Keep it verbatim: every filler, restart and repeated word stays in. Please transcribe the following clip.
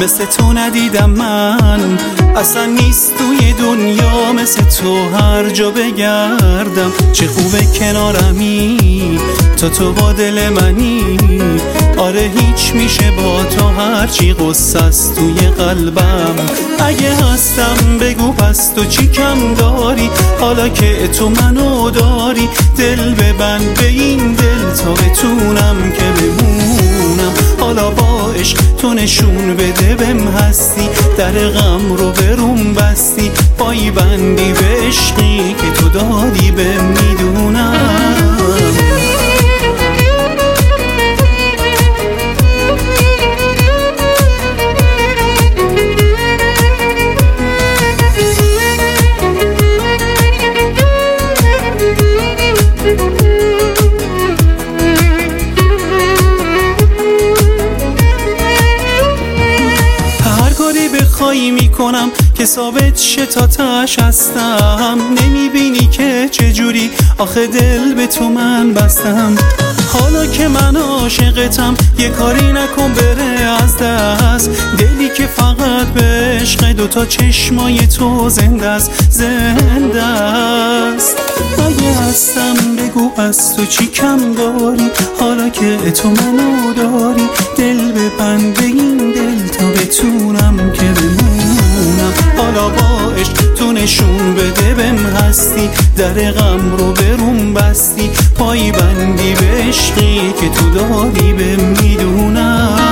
مثل تو ندیدم من، اصلا نیست توی دنیا مثل تو هر جا بگردم. چه خوبه کنارمی، تا تو با دل منی. آره هیچ میشه با تو هرچی غصه است توی قلبم. اگه هستم بگو پس تو چی کم داری، حالا که تو منو داری. دل ببند به این دل تا بتونم که بمونم. حالا با عشق تو نشون بده بهم هستی، در غم رو بروم بستی. پای بندی به عشقی که تو دادی بهم میدونم. خواهی میکنم که ثابت شه تا تش هستم. نمیبینی که چجوری آخه دل به تو من بستم. حالا که من عاشقتم یه کاری نکن بره از دست. دلی که فقط به عشق دوتا چشمای تو زنده است، زنده است. اگه هستم بگو از تو چی کم داری، حالا که تو منو داری. دل ببند به این دل تا بتونم که بمونم. حالا با عشق تو نشون بده بهم هستی، در غم رو بروم بستی. پای بندی به عشقی که تو داری بهم میدونم.